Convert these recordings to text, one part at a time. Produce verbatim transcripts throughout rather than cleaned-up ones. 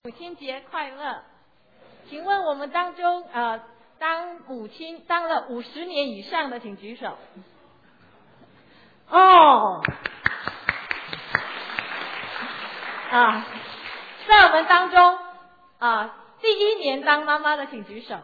母亲节快乐！请问我们当中呃，当母亲当了五十年以上的，请举手。哦，啊，在我们当中啊，第一年当妈妈的，请举手。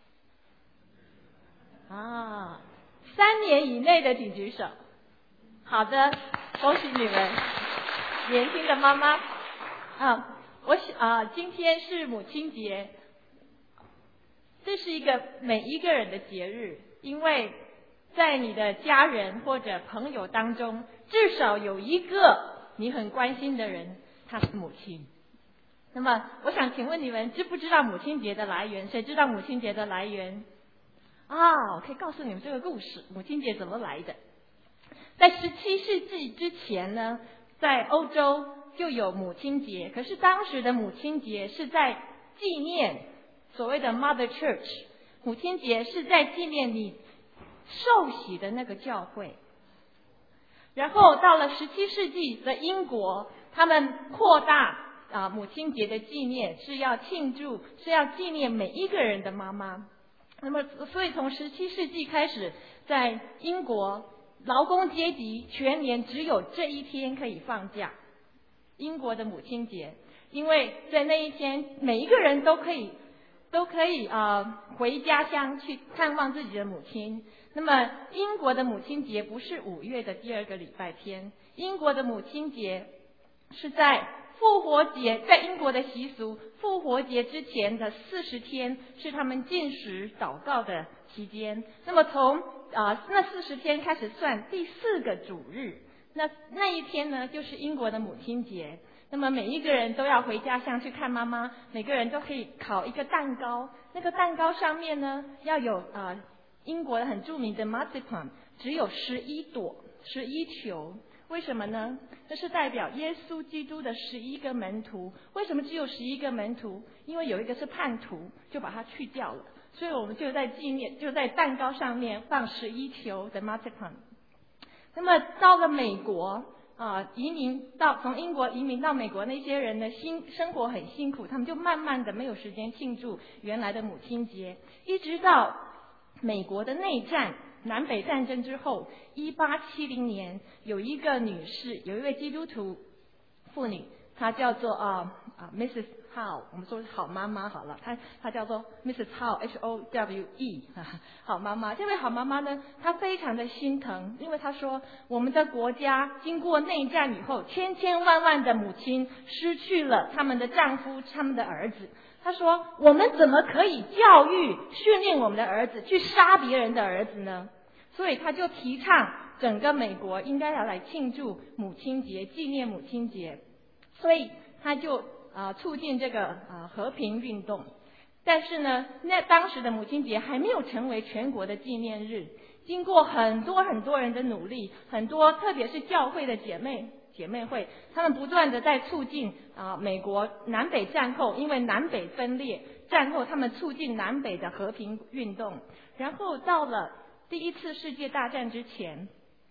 啊，三年以内的，请举手。好的，恭喜你们，年轻的妈妈。啊。我啊，今天是母亲节，这是一个每一个人的节日，因为在你的家人或者朋友当中，至少有一个你很关心的人，他是母亲。那么，我想请问你们知不知道母亲节的来源？谁知道母亲节的来源？啊，我可以告诉你们这个故事，母亲节怎么来的？在十七世纪之前呢，在欧洲就有母亲节，可是当时的母亲节是在纪念所谓的 Mother Church， 母亲节是在纪念你受洗的那个教会。然后到了十七世纪的英国，他们扩大啊母亲节的纪念，是要庆祝，是要纪念每一个人的妈妈。那么，所以从十七世纪开始，在英国劳工阶级全年只有这一天可以放假。英国的母亲节，因为在那一天每一个人都可以都可以呃回家乡去看望自己的母亲。那么英国的母亲节不是五月的第二个礼拜天，英国的母亲节是在复活节，在英国的习俗，复活节之前的四十天是他们禁食祷告的期间。那么从啊、呃、那四十天开始算第四个主日。那那一天呢，就是英国的母亲节。那么每一个人都要回家乡去看妈妈，每个人都可以烤一个蛋糕。那个蛋糕上面呢，要有啊、呃、英国的很著名的 marzipan， 只有十一朵，十一球。为什么呢？这是代表耶稣基督的十一个门徒。为什么只有十一个门徒？因为有一个是叛徒，就把它去掉了。所以我们就在纪念，就在蛋糕上面放十一球的 marzipan。那么到了美国啊，移民到从英国移民到美国那些人呢，辛生活很辛苦，他们就慢慢的没有时间庆祝原来的母亲节，一直到美国的内战，南北战争之后，一八七零年，有一个女士，有一位基督徒妇女，她叫做啊啊 Missus Howe， 我们说是好妈妈好了，她她叫做 Missus Howe H O W E， 好妈妈。这位好妈妈呢，她非常的心疼，因为她说我们的国家经过内战以后，千千万万的母亲失去了他们的丈夫、他们的儿子。她说我们怎么可以教育、训练我们的儿子去杀别人的儿子呢？所以她就提倡整个美国应该要来庆祝母亲节，纪念母亲节。所以她就啊、呃，促进这个啊、呃、和平运动，但是呢，那当时的母亲节还没有成为全国的纪念日。经过很多很多人的努力，很多特别是教会的姐妹姐妹会，他们不断的在促进啊、呃、美国南北战后，因为南北分裂，战后他们促进南北的和平运动。然后到了第一次世界大战之前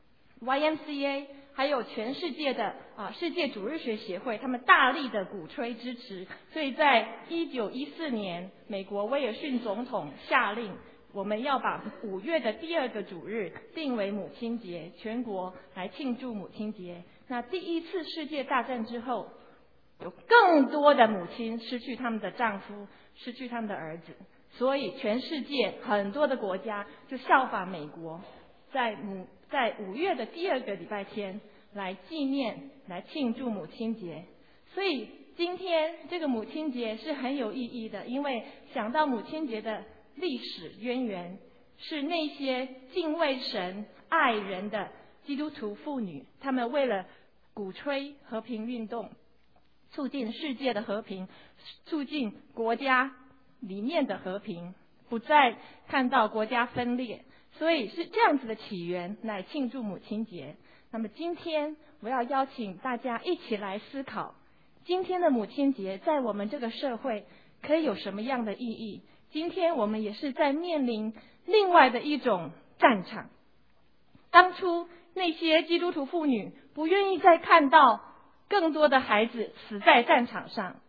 ，Y M C A。还有全世界的啊世界主日学协会，他们大力的鼓吹支持，所以在一九一四年，美国威尔逊总统下令，我们要把五月的第二个主日定为母亲节，全国来庆祝母亲节。那第一次世界大战之后，有更多的母亲失去他们的丈夫，失去他们的儿子，所以全世界很多的国家就效法美国，在母在五月的第二个礼拜天来纪念、来庆祝母亲节。所以今天这个母亲节是很有意义的，因为想到母亲节的历史渊源，是那些敬畏神、爱人的基督徒妇女，她们为了鼓吹和平运动，促进世界的和平，促进国家里面的和平，不再看到国家分裂。所以是这样子的起源来庆祝母亲节。那么今天我要邀请大家一起来思考，今天的母亲节在我们这个社会可以有什么样的意义？今天我们也是在面临另外的一种战场。当初那些基督徒妇女不愿意再看到更多的孩子死在战场上，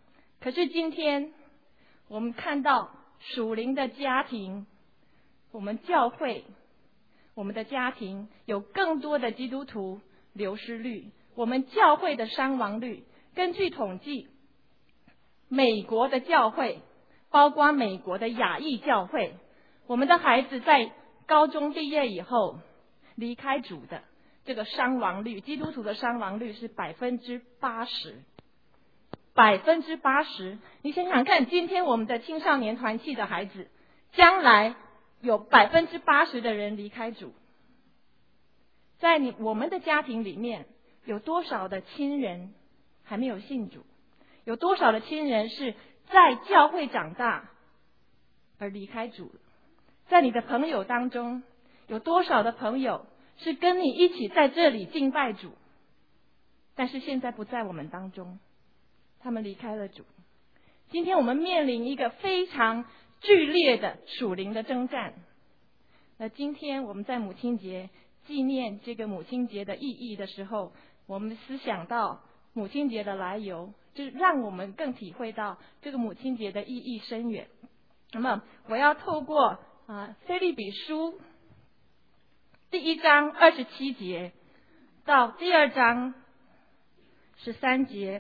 可是今天我们看到属灵的家庭，我们教会，我们的家庭有更多的基督徒流失率，我们教会的伤亡率，根据统计，美国的教会，包括美国的亚裔教会，我们的孩子在高中毕业以后离开主的这个伤亡率，基督徒的伤亡率是百分之八十，百分之八十。你想想看，今天我们的青少年团契的孩子，将来有百分之八十的人离开主。在你我们的家庭里面，有多少的亲人还没有信主？有多少的亲人是在教会长大而离开主了？在你的朋友当中，有多少的朋友是跟你一起在这里敬拜主，但是现在不在我们当中，他们离开了主。今天我们面临一个非常剧烈的属灵的征战。那今天我们在母亲节纪念这个母亲节的意义的时候，我们思想到母亲节的来由，就让我们更体会到这个母亲节的意义深远。那么我要透过啊腓立比书第一章二十七节到第二章十三节，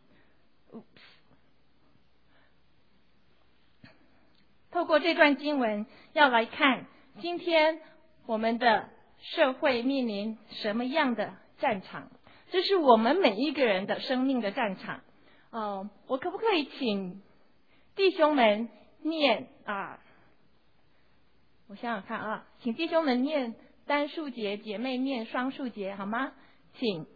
透过这段经文要来看今天我们的社会面临什么样的战场。这是我们每一个人的生命的战场。哦，我可不可以请弟兄们念啊？我想想看啊，请弟兄们念单数节，姐妹念双数节，好吗？请。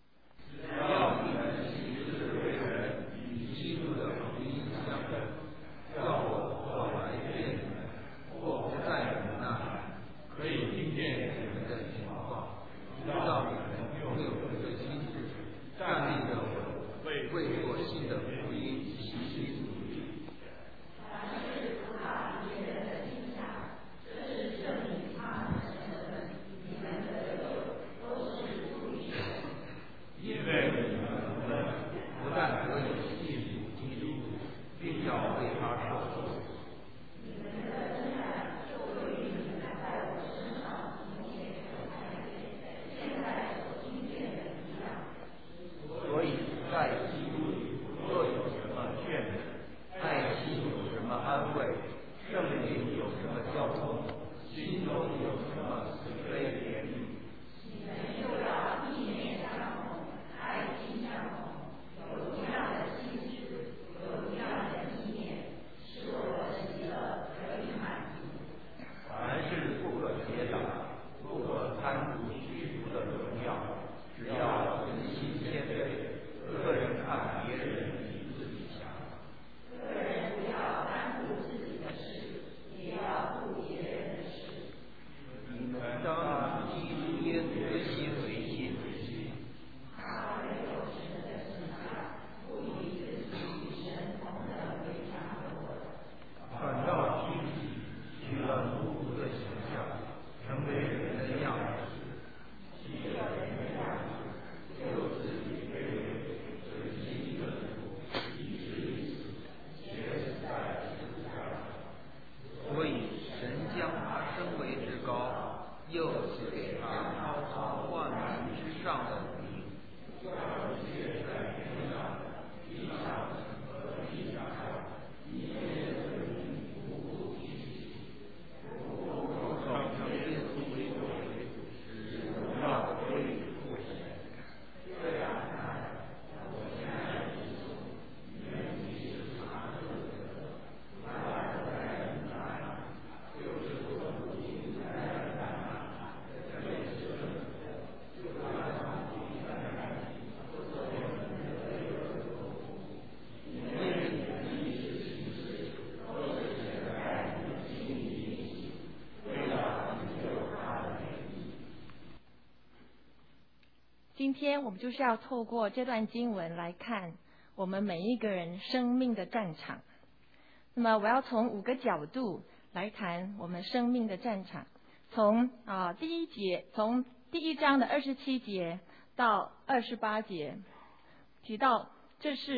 今天我们就是要透过这段经文来看我们每一个人生命的战场。那么我要从五个角度来谈我们生命的战场。从啊第一节，从第一章的二十七节到二十八节，提到这是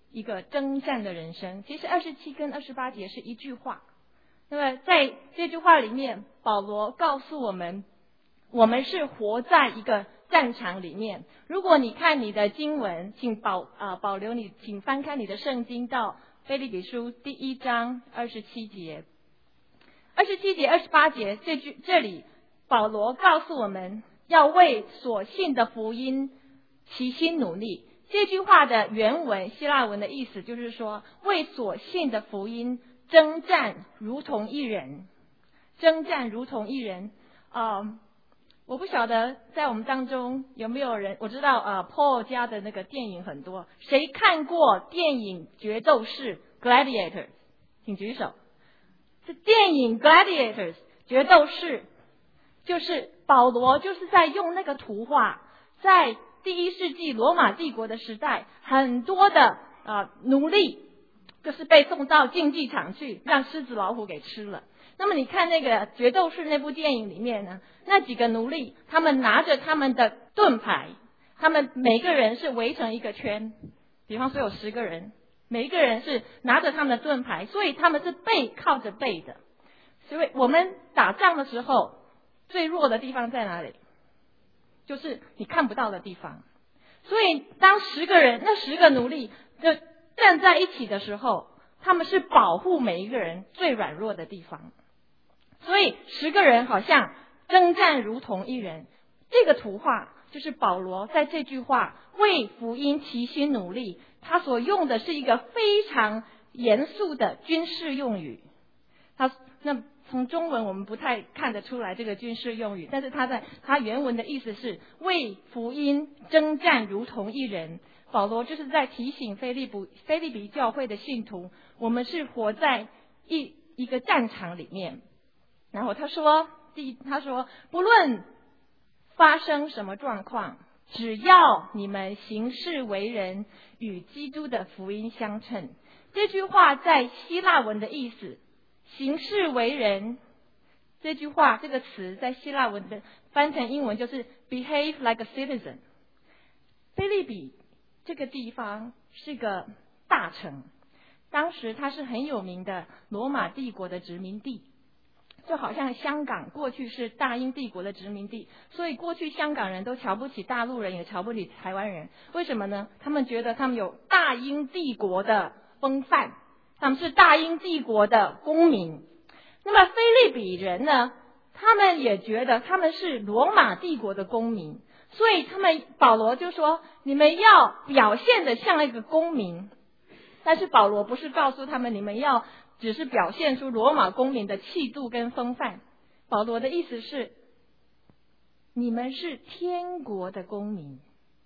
一个征战的人生。其实二十七跟二十八节是一句话。那么在这句话里面，保罗告诉我们，我们是活在一个战场里面。如果你看你的经文，请保啊、呃、保留你，请翻开你的圣经到腓立比书第一章二十七节。二十七节、二十八节这句这里，保罗告诉我们要为所信的福音齐心努力。这句话的原文希腊文的意思就是说，为所信的福音征战如同一人，征战如同一人。啊、呃，我不晓得在我们当中有没有人，我知道啊、呃、，Paul 家的那个电影很多，谁看过电影《决斗士》Gladiators？ 请举手。这电影 Gladiators 决斗士，就是保罗就是在用那个图画，在第一世纪罗马帝国的时代，很多的啊、呃、奴隶就是被送到竞技场去，让狮子老虎给吃了。那么你看那个决斗士那部电影里面呢，那几个奴隶他们拿着他们的盾牌，他们每个人是围成一个圈，比方说有十个人，每一个人是拿着他们的盾牌，所以他们是背靠着背的。所以我们打仗的时候，最弱的地方在哪里？就是你看不到的地方。所以当十个人，那十个奴隶就站在一起的时候，他们是保护每一个人最软弱的地方。所以十个人好像征战如同一人。这个图画就是保罗在这句话为福音齐心努力，他所用的是一个非常严肃的军事用语。他那从中文我们不太看得出来这个军事用语，但是他在他原文的意思是为福音征战如同一人。保罗就是在提醒腓立比腓立比教会的信徒，我们是活在一一个战场里面。然后他说，第他说不论发生什么状况，只要你们行事为人与基督的福音相称。这句话在希腊文的意思，行事为人，这句话这个词在希腊文的翻成英文就是 behave like a citizen。 腓立比这个地方是个大城，当时它是很有名的罗马帝国的殖民地，就好像香港过去是大英帝国的殖民地，所以过去香港人都瞧不起大陆人，也瞧不起台湾人。为什么呢？他们觉得他们有大英帝国的风范，他们是大英帝国的公民。那么腓立比人呢，他们也觉得他们是罗马帝国的公民，所以他们保罗就说你们要表现得像一个公民。但是保罗不是告诉他们你们要只是表现出罗马公民的气度跟风范，保罗的意思是你们是天国的公民，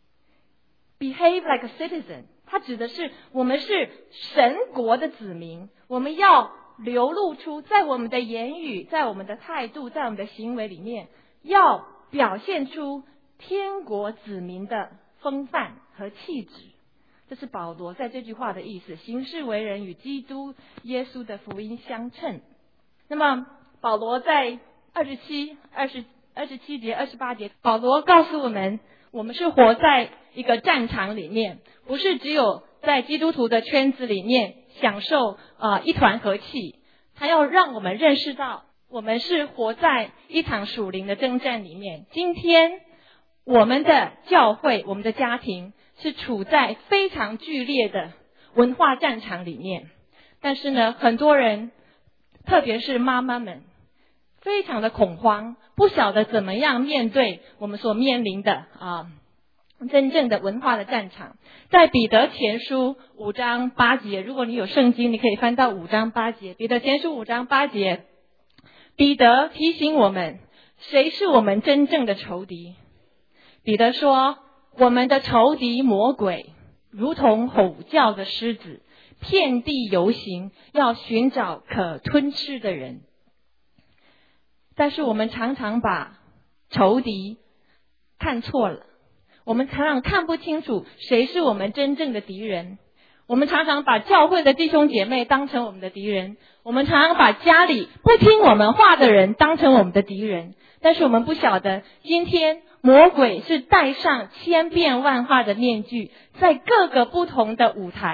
behave like a citizen。 它指的是我们是神国的子民，我们要流露出在我们的言语，在我们的态度，在我们的行为里面，要表现出天国子民的风范和气质。这是保罗在这句话的意思，行事为人与基督耶稣的福音相称。那么保罗在二十七、二十、二十七节、二十八节，保罗告诉我们，我们是活在一个战场里面，不是只有在基督徒的圈子里面享受呃一团和气。他要让我们认识到，我们是活在一场属灵的征战里面。今天我们的教会，我们的家庭是处在非常剧烈的文化战场里面，但是呢，很多人，特别是妈妈们，非常的恐慌，不晓得怎么样面对我们所面临的啊真正的文化的战场。在彼得前书五章八节，如果你有圣经，你可以翻到五章八节。彼得前书五章八节，彼得提醒我们，谁是我们真正的仇敌？彼得说，我们的仇敌魔鬼如同吼叫的狮子，遍地游行，要寻找可吞吃的人。但是我们常常把仇敌看错了，我们常常看不清楚谁是我们真正的敌人。我们常常把教会的弟兄姐妹当成我们的敌人，我们常常把家里不听我们话的人当成我们的敌人。但是我们不晓得，今天魔鬼是戴上千变万化的面具，在各个不同的舞台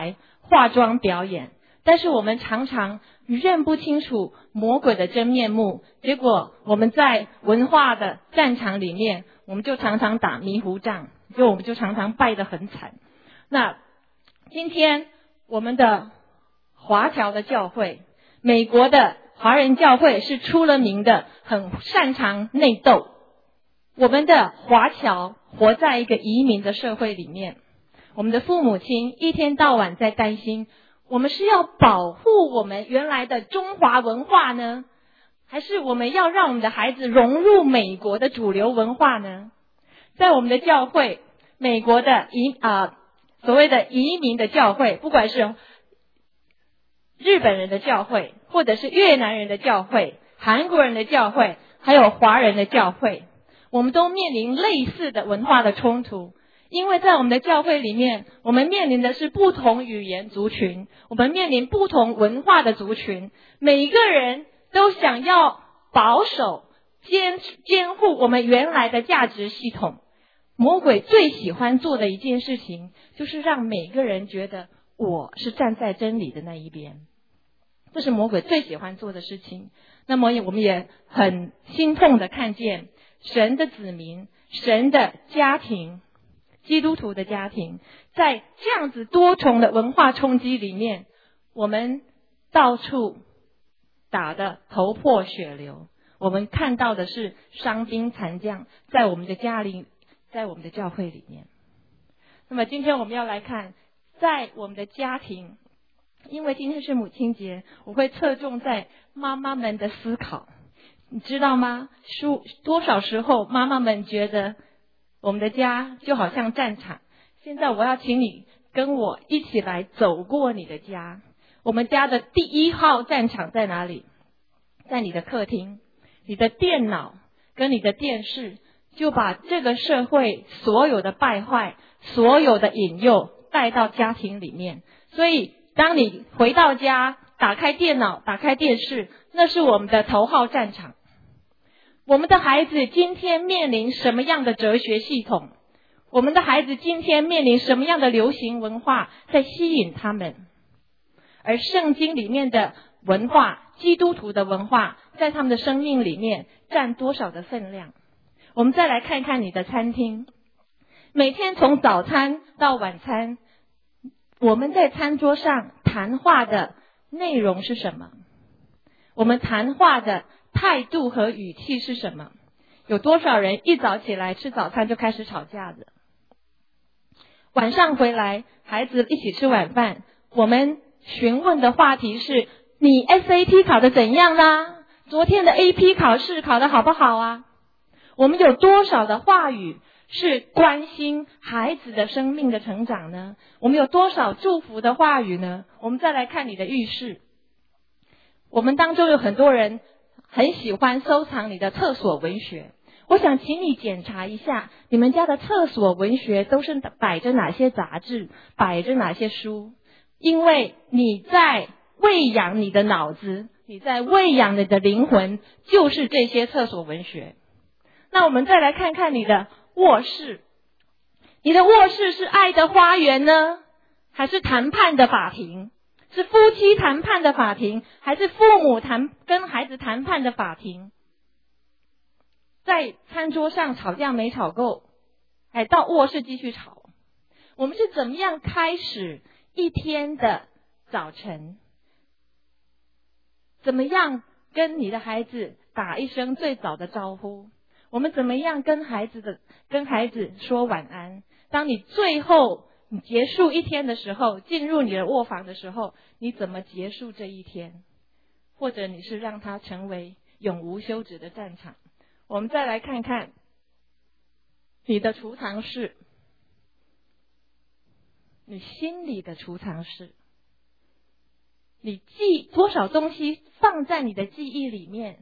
化妆表演，但是我们常常认不清楚魔鬼的真面目，结果我们在文化的战场里面，我们就常常打迷糊仗，就我们就常常败得很惨。那今天我们的华侨的教会，美国的华人教会是出了名的很擅长内斗。我们的华侨活在一个移民的社会里面，我们的父母亲一天到晚在担心，我们是要保护我们原来的中华文化呢，还是我们要让我们的孩子融入美国的主流文化呢？在我们的教会，美国的移啊、呃、所谓的移民的教会，不管是日本人的教会，或者是越南人的教会，韩国人的教会，还有华人的教会，我们都面临类似的文化的冲突。因为在我们的教会里面，我们面临的是不同语言族群，我们面临不同文化的族群，每一个人都想要保守监监护我们原来的价值系统。魔鬼最喜欢做的一件事情，就是让每个人觉得我是站在真理的那一边，这是魔鬼最喜欢做的事情。那么我们也很心痛的看见神的子民，神的家庭，基督徒的家庭，在这样子多重的文化冲击里面，我们到处打得头破血流，我们看到的是伤兵残将在我们的家里，在我们的教会里面。那么今天我们要来看，在我们的家庭，因为今天是母亲节，我会侧重在妈妈们的思考。你知道吗？多少时候妈妈们觉得我们的家就好像战场。现在我要请你跟我一起来走过你的家。我们家的第一号战场在哪里？在你的客厅。你的电脑跟你的电视就把这个社会所有的败坏，所有的引诱带到家庭里面。所以当你回到家，打开电脑，打开电视，那是我们的头号战场。我们的孩子今天面临什么样的哲学系统？我们的孩子今天面临什么样的流行文化在吸引他们？而圣经里面的文化，基督徒的文化，在他们的生命里面占多少的分量？我们再来看看你的餐厅，每天从早餐到晚餐，我们在餐桌上谈话的内容是什么？我们谈话的态度和语气是什么？有多少人一早起来吃早餐就开始吵架的？晚上回来，孩子一起吃晚饭，我们询问的话题是：你 S A T 考得怎样啦？昨天的 A P 考试考得好不好啊？我们有多少的话语是关心孩子的生命的成长呢？我们有多少祝福的话语呢？我们再来看你的浴室。我们当中有很多人很喜欢收藏你的厕所文学，我想请你检查一下，你们家的厕所文学都是摆着哪些杂志，摆着哪些书，因为你在喂养你的脑子，你在喂养你的灵魂，就是这些厕所文学。那我们再来看看你的卧室，你的卧室是爱的花园呢，还是谈判的法庭？是夫妻谈判的法庭，还是父母谈跟孩子谈判的法庭？在餐桌上吵架没吵够，还到卧室继续吵。我们是怎么样开始一天的早晨？怎么样跟你的孩子打一声最早的招呼？我们怎么样跟孩子的跟孩子说晚安？当你最后你结束一天的时候，进入你的卧房的时候，你怎么结束这一天？或者你是让它成为永无休止的战场？我们再来看看你的储藏室，你心里的储藏室，你记多少东西放在你的记忆里面？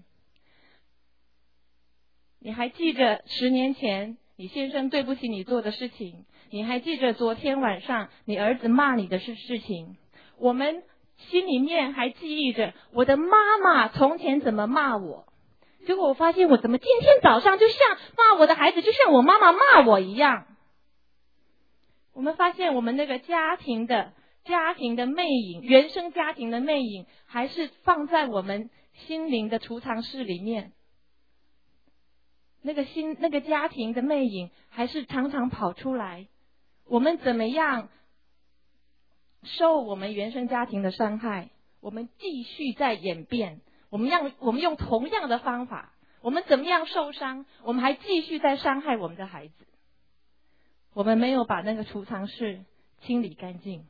你还记着十年前你先生对不起你做的事情？你还记着昨天晚上你儿子骂你的事事情？我们心里面还记忆着我的妈妈从前怎么骂我，结果我发现我怎么今天早上就像骂我的孩子，就像我妈妈骂我一样。我们发现我们那个家庭的家庭的魅影，原生家庭的魅影，还是放在我们心灵的储藏室里面？那个心那个家庭的魅影还是常常跑出来？我们怎么样受我们原生家庭的伤害？我们继续在演变，我们让我们用同样的方法，我们怎么样受伤？我们还继续在伤害我们的孩子。我们没有把那个储藏室清理干净。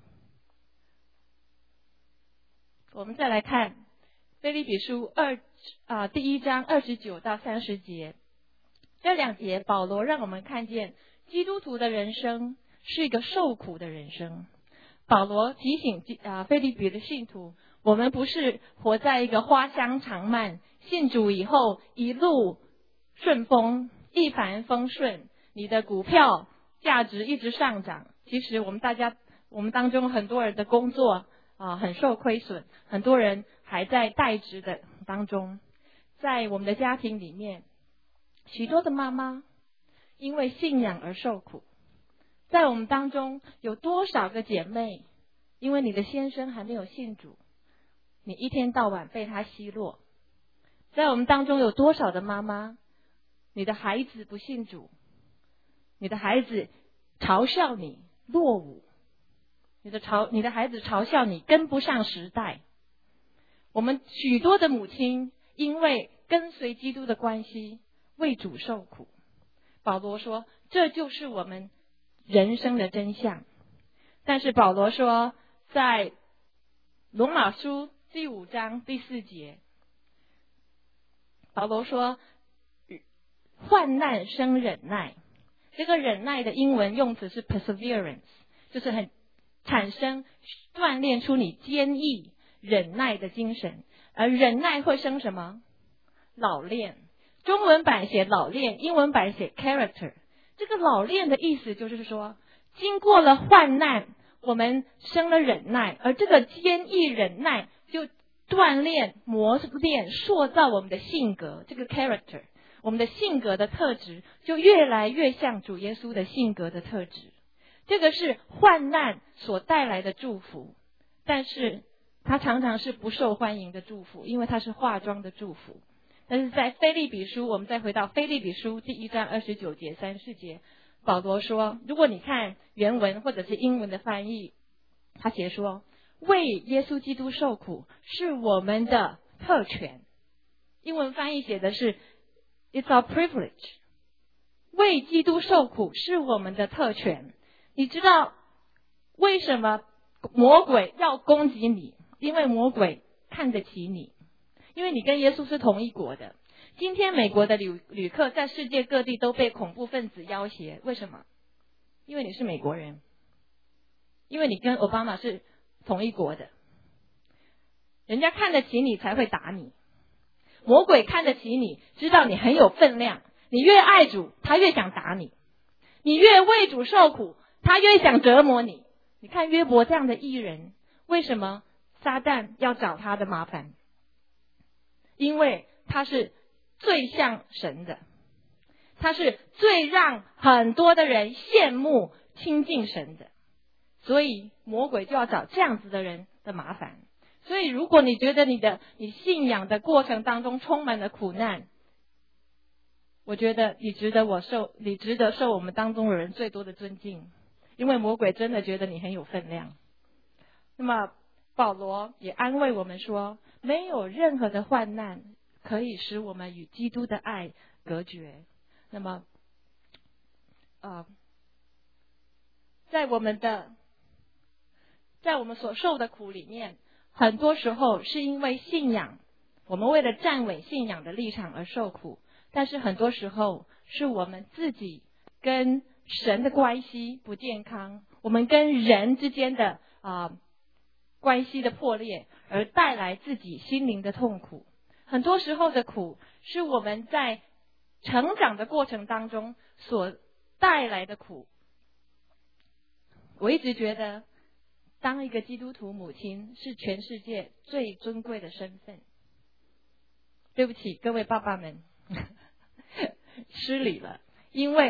我们再来看腓立比书二啊、呃、第一章二十九到三十节，这两节保罗让我们看见基督徒的人生是一个受苦的人生。保罗提醒啊腓立比的信徒，我们不是活在一个花香长漫，信主以后一路顺风，一帆风顺，你的股票价值一直上涨。其实我们大家，我们当中很多人的工作啊、呃、很受亏损，很多人还在代职的当中。在我们的家庭里面，许多的妈妈因为信仰而受苦。在我们当中有多少个姐妹，因为你的先生还没有信主，你一天到晚被他奚落。在我们当中有多少的妈妈，你的孩子不信主，你的孩子嘲笑你落伍，你的嘲你的孩子嘲笑你跟不上时代。我们许多的母亲因为跟随基督的关系为主受苦。保罗说这就是我们人生的真相。但是保罗说在罗马书第五章第四节，保罗说患难生忍耐。这个忍耐的英文用词是 perseverance， 就是很产生锻炼出你坚毅忍耐的精神。而忍耐会生什么？老练。中文版写老练，英文版写 character。这个老练的意思就是说，经过了患难，我们生了忍耐，而这个坚毅忍耐就锻炼磨练塑造我们的性格，这个 character， 我们的性格的特质就越来越像主耶稣的性格的特质。这个是患难所带来的祝福，但是它常常是不受欢迎的祝福，因为它是化妆的祝福。但是在腓立比书，我们再回到腓立比书第一章二十九节三十节，保罗说，如果你看原文或者是英文的翻译，他写说为耶稣基督受苦是我们的特权。英文翻译写的是 It's our privilege。 为基督受苦是我们的特权。你知道为什么魔鬼要攻击你？因为魔鬼看得起你，因为你跟耶稣是同一国的。今天美国的旅旅客在世界各地都被恐怖分子要挟，为什么？因为你是美国人，因为你跟奥巴马是同一国的，人家看得起你才会打你。魔鬼看得起你，知道你很有分量，你越爱主，他越想打你；你越为主受苦，他越想折磨你。你看约伯这样的艺人，为什么撒旦要找他的麻烦？因为他是最像神的，他是最让很多的人羡慕亲近神的，所以魔鬼就要找这样子的人的麻烦。所以如果你觉得你的你信仰的过程当中充满了苦难，我觉得你值得我受你值得受我们当中的人最多的尊敬，因为魔鬼真的觉得你很有分量。那么保罗也安慰我们说，没有任何的患难可以使我们与基督的爱隔绝。那么呃，在我们的在我们所受的苦里面，很多时候是因为信仰，我们为了站稳信仰的立场而受苦，但是很多时候是我们自己跟神的关系不健康，我们跟人之间的啊、呃、关系的破裂，而带来自己心灵的痛苦。很多时候的苦是我们在成长的过程当中所带来的苦。我一直觉得当一个基督徒母亲是全世界最尊贵的身份。对不起各位爸爸们失礼了，因为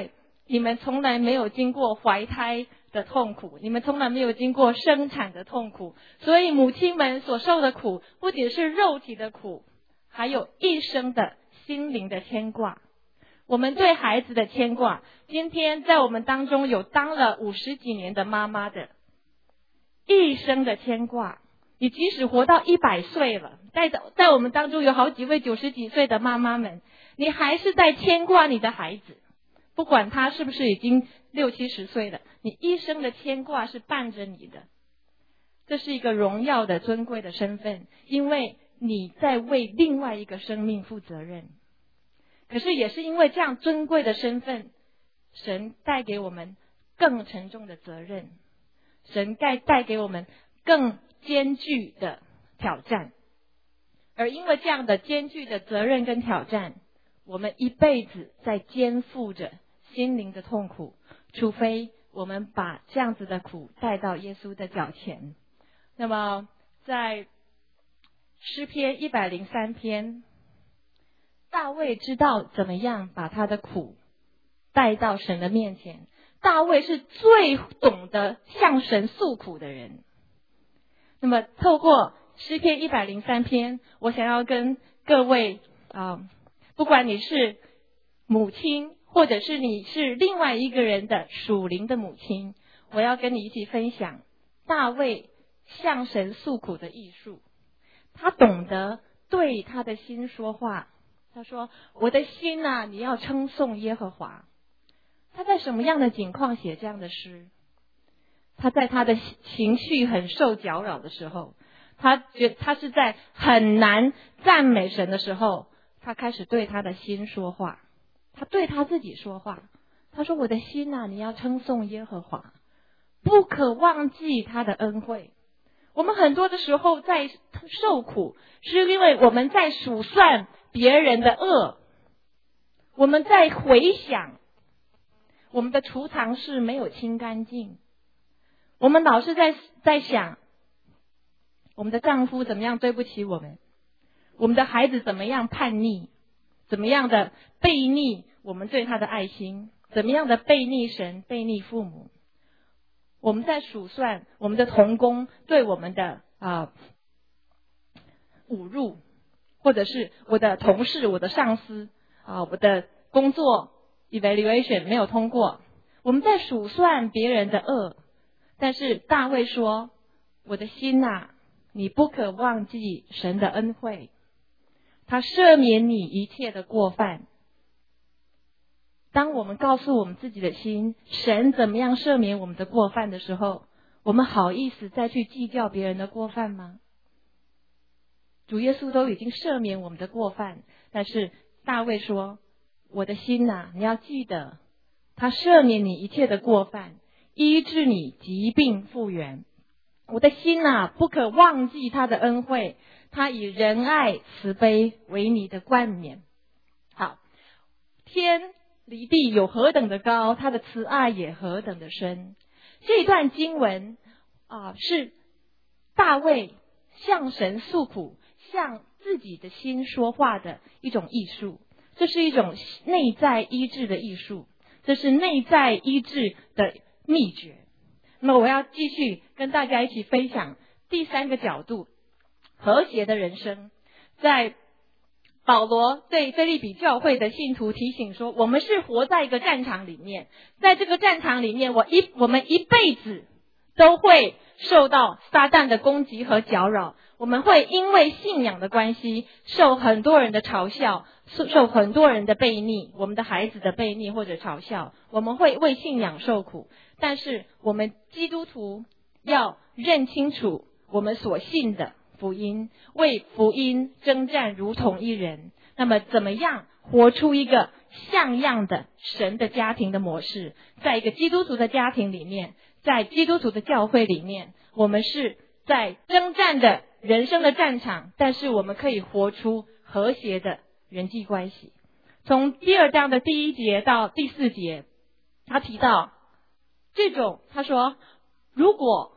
你们从来没有经过怀胎的痛苦，你们从来没有经过生产的痛苦，所以母亲们所受的苦不仅是肉体的苦，还有一生的心灵的牵挂。我们对孩子的牵挂，今天在我们当中有当了五十几年的妈妈的，一生的牵挂。你即使活到一百岁了，在在我们当中有好几位九十几岁的妈妈们，你还是在牵挂你的孩子，不管他是不是已经六七十岁了，你一生的牵挂是伴着你的。这是一个荣耀的尊贵的身份，因为你在为另外一个生命负责任。可是也是因为这样尊贵的身份，神带给我们更沉重的责任，神带带给我们更艰巨的挑战。而因为这样的艰巨的责任跟挑战，我们一辈子在肩负着心灵的痛苦，除非我们把这样子的苦带到耶稣的脚前。那么在诗篇一百零三篇，大卫知道怎么样把他的苦带到神的面前。大卫是最懂得向神诉苦的人。那么透过诗篇一百零三篇，我想要跟各位啊、呃，不管你是母亲，或者是你是另外一个人的属灵的母亲，我要跟你一起分享大卫向神诉苦的艺术。他懂得对他的心说话。他说：我的心啊，你要称颂耶和华。他在什么样的境况写这样的诗？他在他的情绪很受搅扰的时候，他觉他是在很难赞美神的时候，他开始对他的心说话。他对他自己说话。他说：我的心啊，你要称颂耶和华，不可忘记他的恩惠。我们很多的时候在受苦，是因为我们在数算别人的恶，我们在回想我们的储藏室没有清干净，我们老是在在想我们的丈夫怎么样对不起我们，我们的孩子怎么样叛逆，怎么样的背逆我们对他的爱心，怎么样的背逆神，背逆父母。我们在数算我们的同工对我们的啊、呃、侮辱，或者是我的同事、我的上司啊、呃、我的工作 evaluation 没有通过，我们在数算别人的恶。但是大卫说：我的心啊，你不可忘记神的恩惠，他赦免你一切的过犯。当我们告诉我们自己的心，神怎么样赦免我们的过犯的时候，我们好意思再去计较别人的过犯吗？主耶稣都已经赦免我们的过犯，但是大卫说：我的心啊，你要记得，他赦免你一切的过犯，医治你疾病复原。我的心啊，不可忘记他的恩惠，他以仁爱慈悲为你的冠冕。好，天离地有何等的高，他的慈爱也何等的深。这段经文啊、呃，是大卫向神诉苦，向自己的心说话的一种艺术。这是一种内在医治的艺术，这是内在医治的秘诀。那么我要继续跟大家一起分享第三个角度，和谐的人生。在保罗对腓立比教会的信徒提醒说，我们是活在一个战场里面，在这个战场里面，我一我们一辈子都会受到撒旦的攻击和搅扰，我们会因为信仰的关系受很多人的嘲笑，受很多人的背逆，我们的孩子的背逆或者嘲笑，我们会为信仰受苦。但是我们基督徒要认清楚我们所信的福音，为福音征战如同一人。那么怎么样活出一个像样的神的家庭的模式？在一个基督徒的家庭里面，在基督徒的教会里面，我们是在征战的人生的战场，但是我们可以活出和谐的人际关系。从第二章的第一节到第四节，他提到这种，他说如果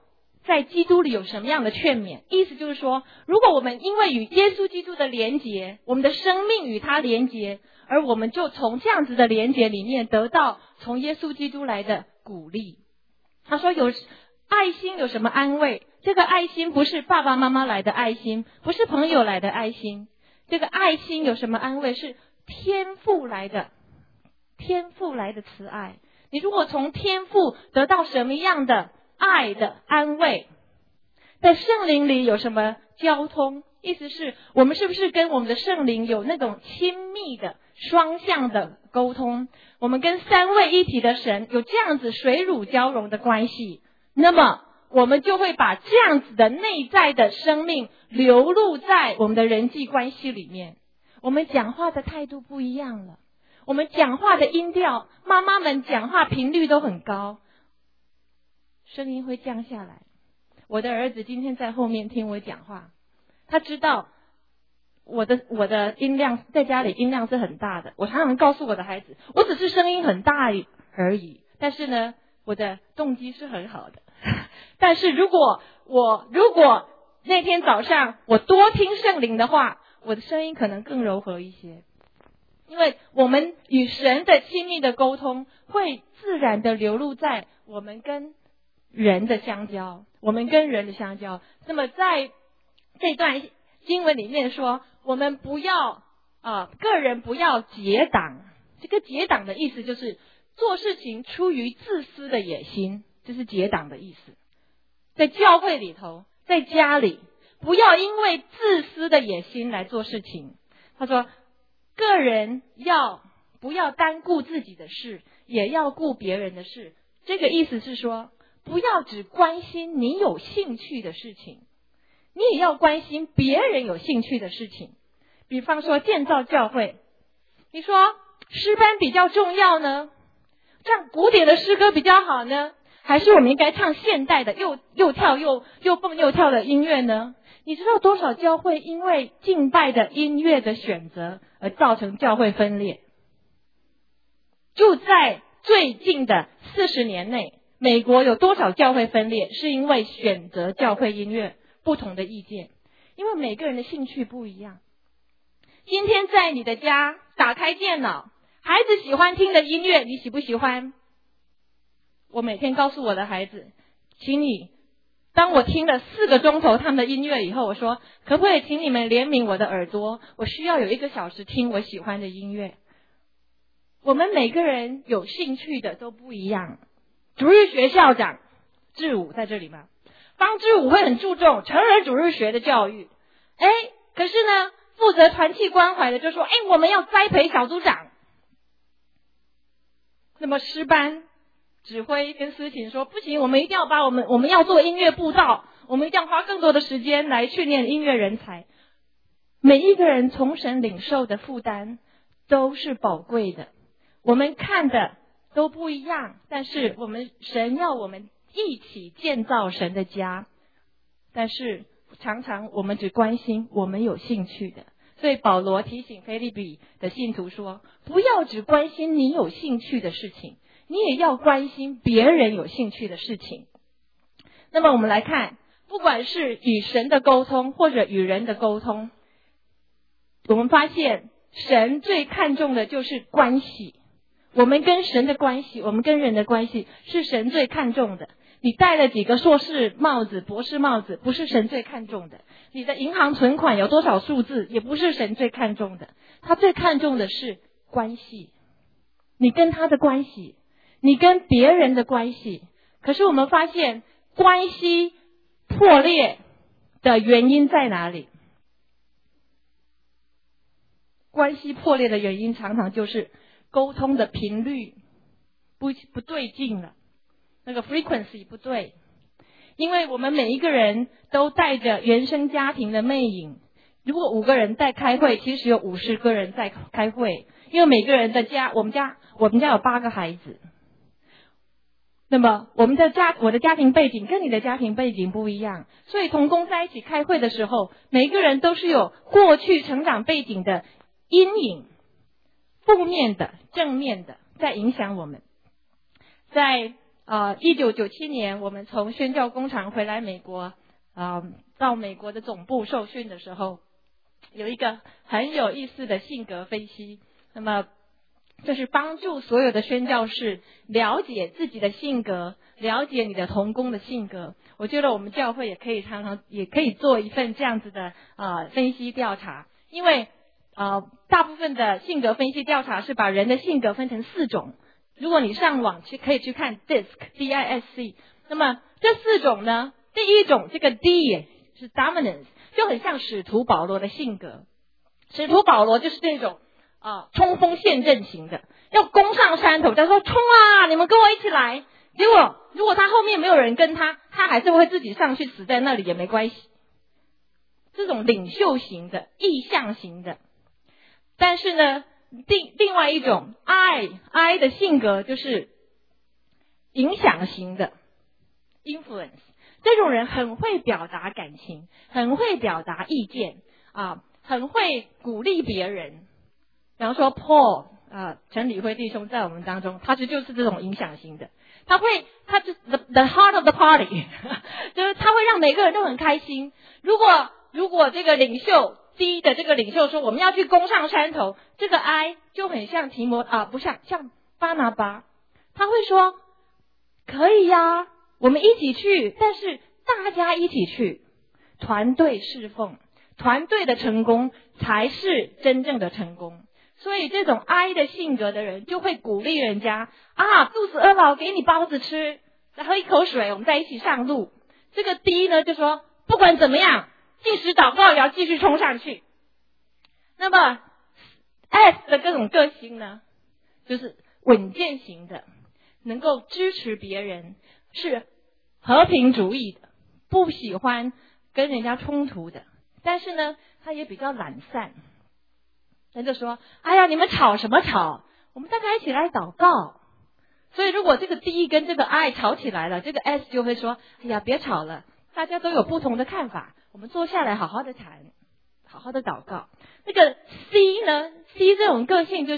在基督里有什么样的劝勉？意思就是说，如果我们因为与耶稣基督的连结，我们的生命与他连结，而我们就从这样子的连结里面得到从耶稣基督来的鼓励。他说有爱心有什么安慰？这个爱心不是爸爸妈妈来的爱心，不是朋友来的爱心，这个爱心有什么安慰？是天父来的，天父来的慈爱。你如果从天父得到什么样的爱的安慰，在圣灵里有什么交通？意思是我们是不是跟我们的圣灵有那种亲密的双向的沟通？我们跟三位一体的神有这样子水乳交融的关系，那么我们就会把这样子的内在的生命流露在我们的人际关系里面。我们讲话的态度不一样了，我们讲话的音调，妈妈们讲话频率都很高，声音会降下来。我的儿子今天在后面听我讲话，他知道我的我的音量在家里音量是很大的，我常常告诉我的孩子，我只是声音很大而已，但是呢，我的动机是很好的。但是如果我如果那天早上我多听圣灵的话，我的声音可能更柔和一些。因为我们与神的亲密的沟通会自然的流露在我们跟人的相交，我们跟人的相交。那么在这段经文里面说，我们不要啊、呃，个人不要结党。这个结党的意思就是做事情出于自私的野心，这是结党的意思。在教会里头，在家里，不要因为自私的野心来做事情。他说个人要不要单顾自己的事，也要顾别人的事。这个意思是说，不要只关心你有兴趣的事情，你也要关心别人有兴趣的事情。比方说建造教会，你说诗班比较重要呢，唱古典的诗歌比较好呢，还是我们应该唱现代的又又跳又又蹦又跳的音乐呢？你知道多少教会因为敬拜的音乐的选择而造成教会分裂？就在最近的四十年内，美国有多少教会分裂是因为选择教会音乐不同的意见？因为每个人的兴趣不一样。今天在你的家打开电脑，孩子喜欢听的音乐你喜不喜欢？我每天告诉我的孩子，请你当我听了四个钟头他们的音乐以后，我说可不可以请你们怜悯我的耳朵，我需要有一个小时听我喜欢的音乐。我们每个人有兴趣的都不一样。主日学校长志武在这里吗？方志武会很注重成人主日学的教育，哎，可是呢负责团契关怀的就说，哎，我们要栽培小组长。那么诗班指挥跟司琴说，不行，我们一定要把我们我们要做音乐布道，我们一定要花更多的时间来训练音乐人才。每一个人从神领受的负担都是宝贵的，我们看的都不一样，但是我们神要我们一起建造神的家，但是常常我们只关心我们有兴趣的。所以保罗提醒腓立比的信徒说，不要只关心你有兴趣的事情，你也要关心别人有兴趣的事情。那么我们来看，不管是与神的沟通或者与人的沟通，我们发现神最看重的就是关系。我们跟神的关系，我们跟人的关系是神最看重的。你戴了几个硕士帽子、博士帽子，不是神最看重的。你的银行存款有多少数字，也不是神最看重的。他最看重的是关系，你跟他的关系，你跟别人的关系。可是我们发现关系破裂的原因在哪里？关系破裂的原因常常就是沟通的频率不不对劲了，那个 frequency 不对。因为我们每一个人都带着原生家庭的魅影，如果五个人在开会，其实有五十个人在开会，因为每个人的家，我们家我们家有八个孩子，那么我们的家我的家庭背景跟你的家庭背景不一样，所以同工在一起开会的时候，每一个人都是有过去成长背景的阴影，负面的正面的在影响我们。在呃，一九九七年我们从宣教工厂回来美国，呃，到美国的总部受训的时候，有一个很有意思的性格分析。那么，就是帮助所有的宣教士了解自己的性格，了解你的同工的性格。我觉得我们教会也可以常常也可以做一份这样子的呃分析调查，因为呃大部分的性格分析调查是把人的性格分成四种。如果你上网去可以去看 D I S C D I S C， 那么这四种呢，第一种这个 D 是 Dominance， 就很像使徒保罗的性格。使徒保罗就是这种啊冲锋陷阵型的，要攻上山头，他说冲啊，你们跟我一起来。结果如果他后面没有人跟他，他还是会自己上去死在那里也没关系。这种领袖型的、意向型的。但是呢，另另外一种 I I 的性格就是影响型的 influence， 这种人很会表达感情，很会表达意见啊，很会鼓励别人。比方说 Paul 啊，陈理辉弟兄在我们当中，他就就是这种影响型的，他会他就 the the heart of the party， 就是他会让每个人都很开心。如果如果这个领袖第一的这个领袖说我们要去攻上山头，这个 I 就很像提摩啊，不像像巴拿巴，他会说可以呀、啊，我们一起去，但是大家一起去，团队侍奉，团队的成功才是真正的成功。所以这种 I 的性格的人就会鼓励人家啊，肚子饿了，给你包子吃，再喝一口水，我们再一起上路。这个 D 呢就说不管怎么样，即使祷告也要继续冲上去。那么 S 的各种个性呢，就是稳健型的，能够支持别人，是和平主义的，不喜欢跟人家冲突的，但是呢他也比较懒散。人就说哎呀，你们吵什么吵，我们大家一起来祷告。所以如果这个 D 跟这个 I 吵起来了，这个 S 就会说哎呀别吵了，大家都有不同的看法，我们坐下来好好的谈，好好的祷告。那个 C 呢 C 这种个性就是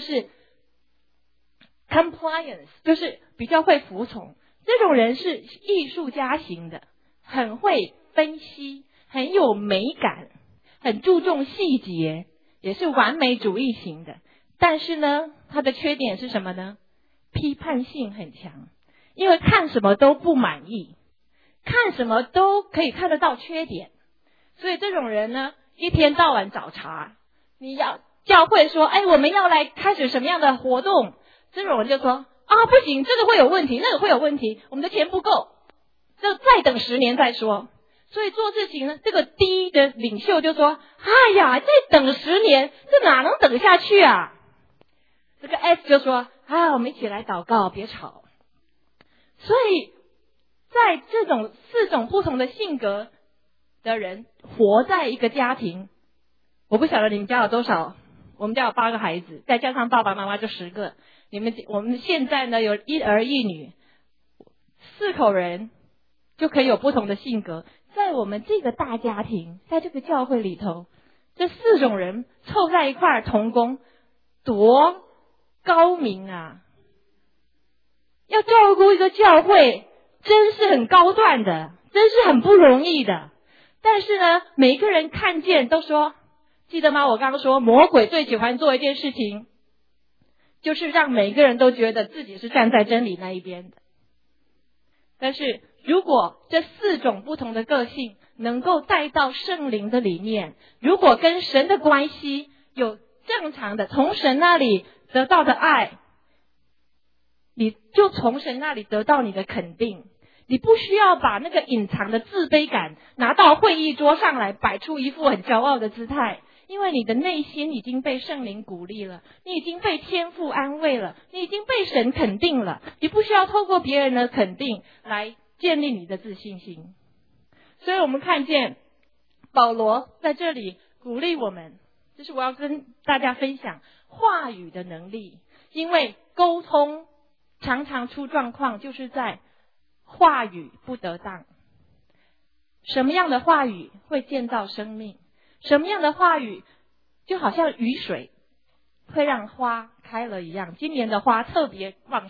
compliance， 就是比较会服从。这种人是艺术家型的，很会分析，很有美感，很注重细节，也是完美主义型的。但是呢他的缺点是什么呢？批判性很强，因为看什么都不满意，看什么都可以看得到缺点。所以这种人呢一天到晚找茬。你要教会说哎我们要来开始什么样的活动，这种人就说啊不行，这个会有问题，那个会有问题，我们的钱不够，就再等十年再说。所以做事情呢，这个 D 的领袖就说哎呀再等十年，这哪能等下去啊。这个 S 就说啊我们一起来祷告，别吵。所以在这种四种不同的性格的人活在一个家庭，我不晓得你们家有多少，我们家有八个孩子，再加上爸爸妈妈就十个。你们我们现在呢有一儿一女，四口人就可以有不同的性格。在我们这个大家庭，在这个教会里头，这四种人凑在一块儿同工，多高明啊！要照顾一个教会，真是很高段的，真是很不容易的。但是呢，每一个人看见都说，记得吗？我刚刚说魔鬼最喜欢做一件事情，就是让每个人都觉得自己是站在真理那一边的。但是如果这四种不同的个性能够带到圣灵的里面，如果跟神的关系有正常的从神那里得到的爱，你就从神那里得到你的肯定。你不需要把那个隐藏的自卑感拿到会议桌上来摆出一副很骄傲的姿态，因为你的内心已经被圣灵鼓励了，你已经被天父安慰了，你已经被神肯定了，你不需要透过别人的肯定来建立你的自信心。所以我们看见保罗在这里鼓励我们，就是我要跟大家分享话语的能力，因为沟通常常出状况，就是在话语不得当。什么样的话语会建造生命？什么样的话语就好像雨水会让花开了一样。今年的花特别旺盛，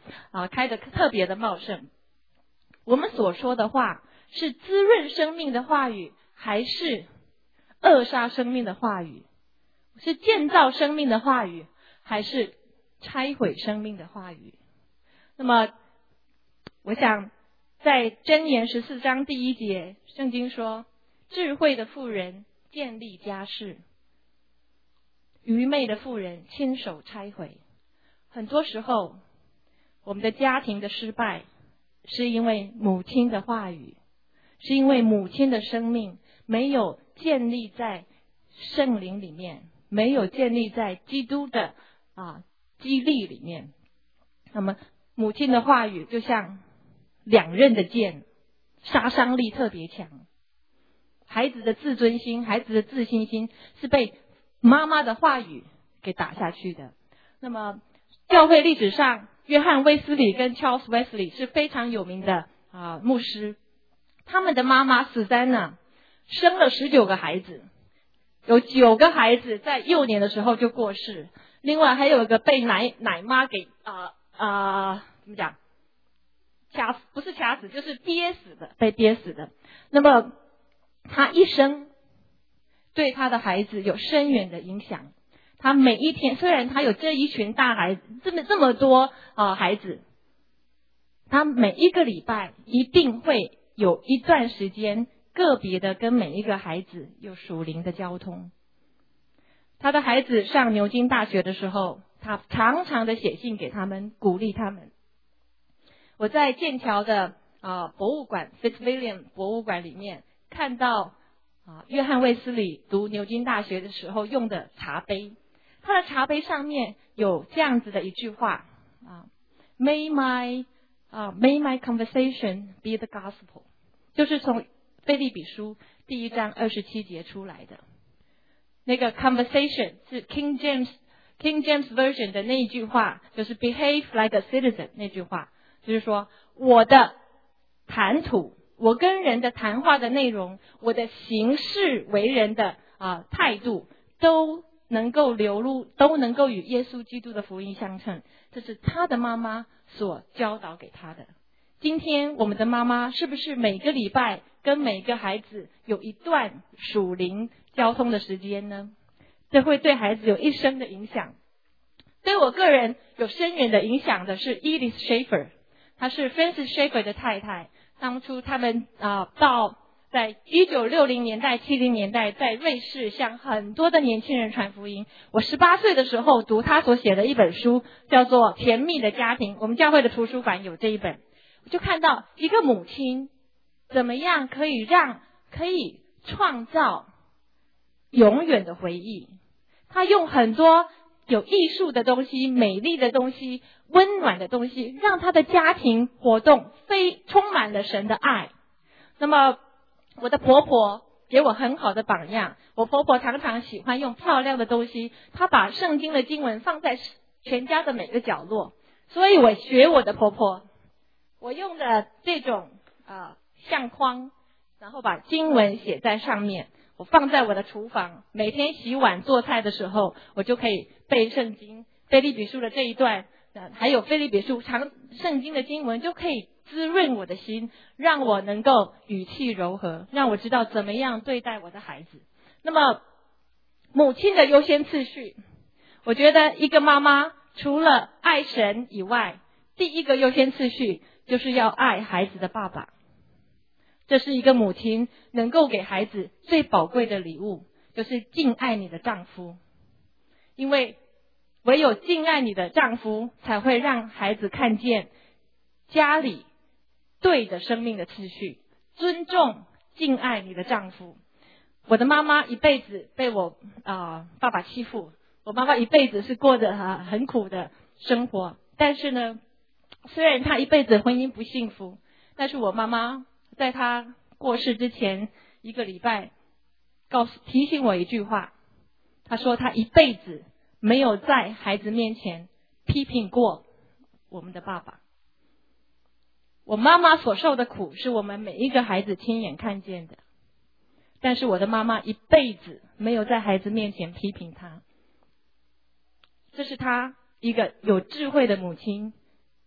啊开得特别的茂盛。我们所说的话是滋润生命的话语，还是扼杀生命的话语？是建造生命的话语，还是拆毁生命的话语？那么我想在箴言十四章第一节，圣经说，智慧的妇人建立家室，愚昧的妇人亲手拆毁。很多时候我们的家庭的失败是因为母亲的话语，是因为母亲的生命没有建立在圣灵里面，没有建立在基督的啊激励里面。那么母亲的话语就像两刃的剑，杀伤力特别强。孩子的自尊心，孩子的自信心是被妈妈的话语给打下去的。那么教会历史上，约翰卫斯理跟 Charles Wesley 是非常有名的啊牧师，他们的妈妈史丹娜生了十九个孩子，有九个孩子在幼年的时候就过世，另外还有一个被奶奶妈给啊啊怎么讲掐死，不是掐死就是憋死的，被憋死的。那么他一生对他的孩子有深远的影响。他每一天，虽然他有这一群大孩子，这么这么多啊、呃、孩子，他每一个礼拜一定会有一段时间个别的跟每一个孩子有属灵的交通。他的孩子上牛津大学的时候，他常常的写信给他们，鼓励他们。我在剑桥的啊、呃、博物馆 Fitzwilliam 博物馆里面看到啊约翰卫斯理读牛津大学的时候用的茶杯，他的茶杯上面有这样子的一句话啊 May my 啊、uh, May my conversation be the gospel， 就是从腓立比书第一章二十七节出来的。那个 conversation 是 King James King James Version 的那一句话，就是 behave like a citizen 那句话，就是说我的谈吐，我跟人的谈话的内容，我的行事为人的啊、呃、态度，都能够流露，都能够与耶稣基督的福音相称。这是他的妈妈所教导给他的。今天我们的妈妈是不是每个礼拜跟每个孩子有一段属灵交通的时间呢？这会对孩子有一生的影响。对我个人有深远的影响的是 Edith Schaefer， 她是 Francis Schaeffer 的太太。当初他们啊、呃、到在一九六零年代七零年代在瑞士向很多的年轻人传福音。我十八岁的时候读他所写的一本书，叫做《甜蜜的家庭》，我们教会的图书馆有这一本。我就看到一个母亲怎么样可以让可以创造永远的回忆。她用很多有艺术的东西、美丽的东西、温暖的东西，让她的家庭活动非充满了神的爱。那么我的婆婆给我很好的榜样，我婆婆常常喜欢用漂亮的东西，她把圣经的经文放在全家的每个角落，所以我学我的婆婆，我用的这种呃相框，然后把经文写在上面，我放在我的厨房，每天洗碗做菜的时候，我就可以背圣经，腓立比书的这一段，呃、还有腓立比书长圣经的经文，就可以滋润我的心，让我能够语气柔和，让我知道怎么样对待我的孩子。那么母亲的优先次序，我觉得一个妈妈除了爱神以外，第一个优先次序就是要爱孩子的爸爸。这是一个母亲能够给孩子最宝贵的礼物，就是敬爱你的丈夫。因为唯有敬爱你的丈夫，才会让孩子看见家里对的生命的次序，尊重敬爱你的丈夫。我的妈妈一辈子被我啊、呃、爸爸欺负，我妈妈一辈子是过着、啊、很苦的生活，但是呢，虽然她一辈子婚姻不幸福，但是我妈妈在她过世之前一个礼拜告诉提醒我一句话，她说她一辈子没有在孩子面前批评过我们的爸爸。我妈妈所受的苦是我们每一个孩子亲眼看见的，但是我的妈妈一辈子没有在孩子面前批评他。这是她一个有智慧的母亲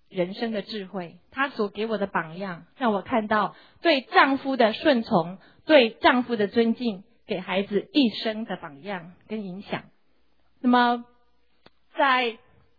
人生的智慧，她所给我的榜样，让我看到对丈夫的顺从，对丈夫的尊敬，给孩子一生的榜样跟影响。那么在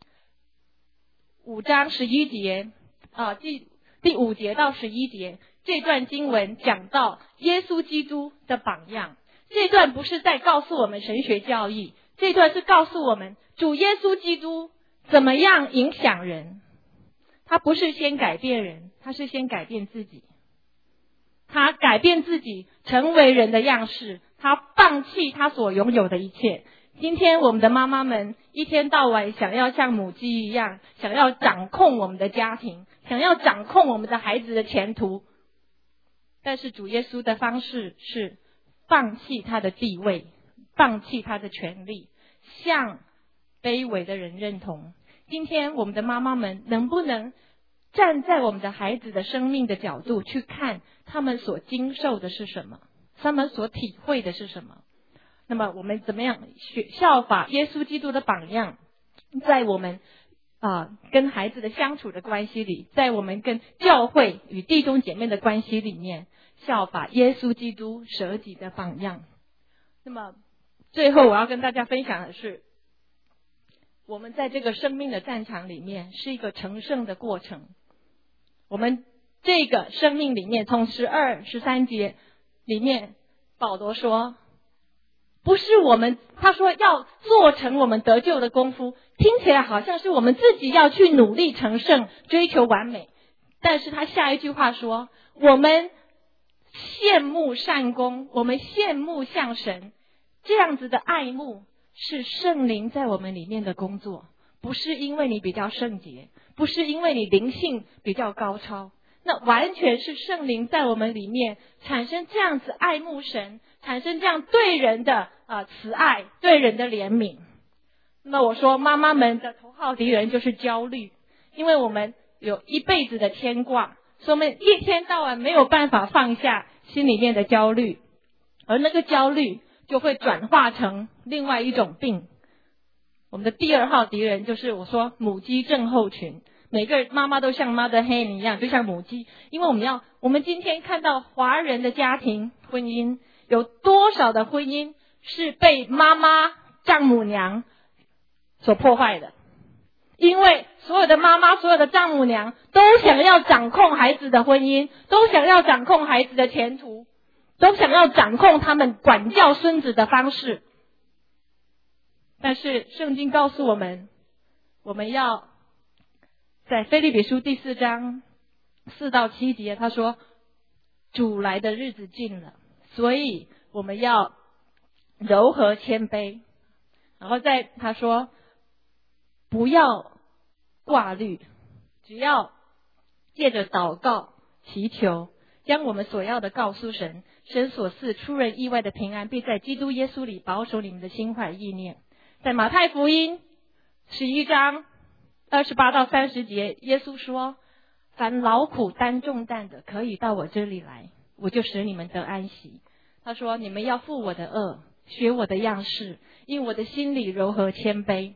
五章十一节啊，第第五节到十一节这段经文讲到耶稣基督的榜样。这段不是在告诉我们神学教义，这段是告诉我们主耶稣基督怎么样影响人。他不是先改变人，他是先改变自己。他改变自己，成为人的样式，他放弃他所拥有的一切。今天我们的妈妈们一天到晚想要像母鸡一样，想要掌控我们的家庭，想要掌控我们的孩子的前途。但是主耶稣的方式是放弃他的地位，放弃他的权利，向卑微的人认同。今天我们的妈妈们能不能站在我们的孩子的生命的角度去看他们所经受的是什么，他们所体会的是什么？那么我们怎么样学效法耶稣基督的榜样，在我们啊、呃、跟孩子的相处的关系里，在我们跟教会与弟兄姐妹的关系里面，效法耶稣基督舍己的榜样。那么最后我要跟大家分享的是，我们在这个生命的战场里面是一个成圣的过程。我们这个生命里面，从十二、十三节里面，保罗说，不是我们，他说要做成我们得救的功夫，听起来好像是我们自己要去努力成圣，追求完美。但是他下一句话说，我们羡慕善功，我们羡慕像神，这样子的爱慕是圣灵在我们里面的工作，不是因为你比较圣洁，不是因为你灵性比较高超，那完全是圣灵在我们里面产生这样子爱慕神，产生这样对人的呃慈爱，对人的怜悯。那么我说妈妈们的头号敌人就是焦虑，因为我们有一辈子的牵挂，所以我们一天到晚没有办法放下心里面的焦虑，而那个焦虑就会转化成另外一种病。我们的第二号敌人就是我说母鸡症候群，每个妈妈都像 Mother Hen 一样，就像母鸡。因为我们要，我们今天看到华人的家庭婚姻，有多少的婚姻是被妈妈丈母娘所破坏的？因为所有的妈妈，所有的丈母娘都想要掌控孩子的婚姻，都想要掌控孩子的前途，都想要掌控他们管教孙子的方式。但是圣经告诉我们，我们要在腓立比书第四章四到七节，他说主来的日子近了，所以我们要柔和谦卑。然后再他说不要挂虑，只要借着祷告祈求，将我们所要的告诉神，神所赐出人意外的平安，必在基督耶稣里保守你们的心怀意念。在马太福音十一章二十八到三十节，耶稣说，凡劳苦担重担的，可以到我这里来，我就使你们得安息。他说，你们要负我的恶，学我的样式，因我的心里柔和谦卑。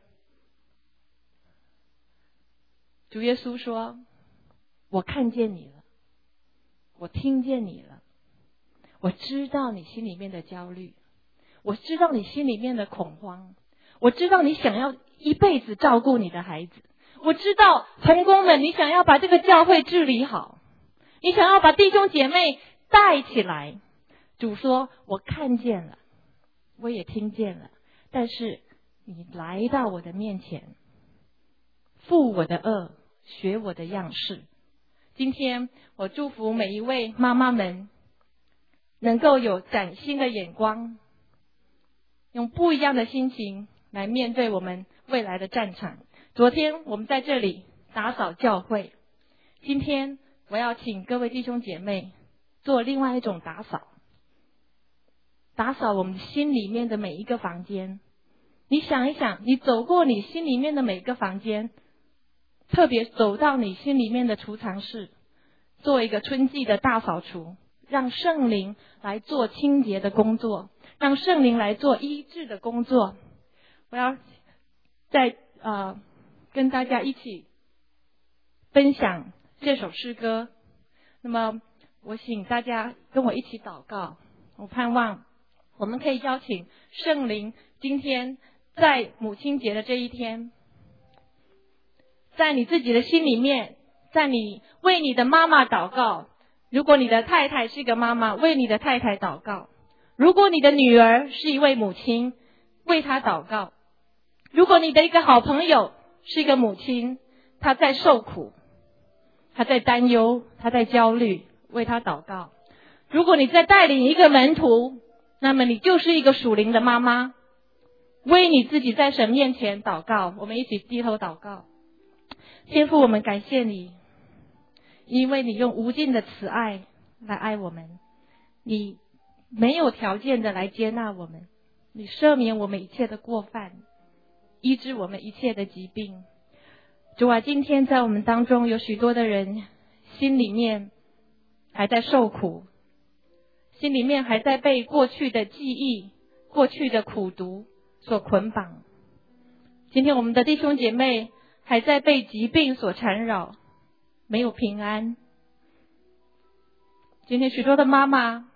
主耶稣说，我看见你了，我听见你了，我知道你心里面的焦虑，我知道你心里面的恐慌，我知道你想要一辈子照顾你的孩子，我知道同工们你想要把这个教会治理好，你想要把弟兄姐妹带起来。主说，我看见了，我也听见了，但是你来到我的面前，负我的恶，学我的样式。今天我祝福每一位妈妈们能够有崭新的眼光，用不一样的心情来面对我们未来的战场。昨天我们在这里打扫教会，今天我要请各位弟兄姐妹做另外一种打扫，打扫我们心里面的每一个房间。你想一想，你走过你心里面的每一个房间，特别走到你心里面的储藏室，做一个春季的大扫除，让圣灵来做清洁的工作，让圣灵来做医治的工作。我要在呃跟大家一起分享这首诗歌。那么我请大家跟我一起祷告，我盼望我们可以邀请圣灵今天在母亲节的这一天，在你自己的心里面，在你为你的妈妈祷告。如果你的太太是一个妈妈，为你的太太祷告；如果你的女儿是一位母亲，为她祷告；如果你的一个好朋友是一个母亲，她在受苦，她在担忧，她在焦虑，为她祷告；如果你在带领一个门徒，那么你就是一个属灵的妈妈，为你自己在神面前祷告。我们一起低头祷告。天父，我们感谢你，因为你用无尽的慈爱来爱我们，你没有条件的来接纳我们，你赦免我们一切的过犯，医治我们一切的疾病。主啊，今天在我们当中有许多的人心里面还在受苦，心里面还在被过去的记忆、过去的苦毒所捆绑。今天我们的弟兄姐妹还在被疾病所缠绕，没有平安。今天许多的妈妈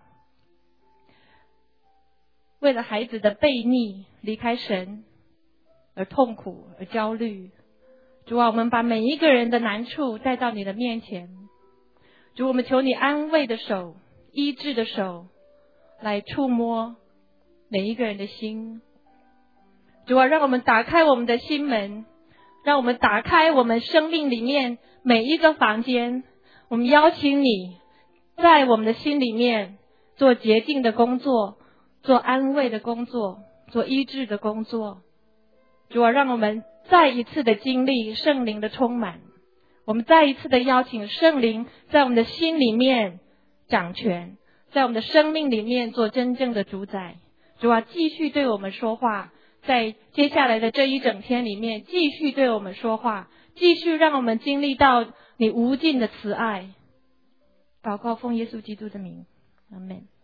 为了孩子的悖逆离开神而痛苦而焦虑。主啊，我们把每一个人的难处带到你的面前。主，我们求你安慰的手、医治的手来触摸每一个人的心。主啊，让我们打开我们的心门，让我们打开我们生命里面每一个房间。我们邀请你在我们的心里面做洁净的工作，做安慰的工作，做医治的工作。主啊，让我们再一次的经历圣灵的充满，我们再一次的邀请圣灵在我们的心里面掌权，在我们的生命里面做真正的主宰。主啊，继续对我们说话，在接下来的这一整天里面继续对我们说话，继续让我们经历到你无尽的慈爱。祷告奉耶稣基督的名，阿们。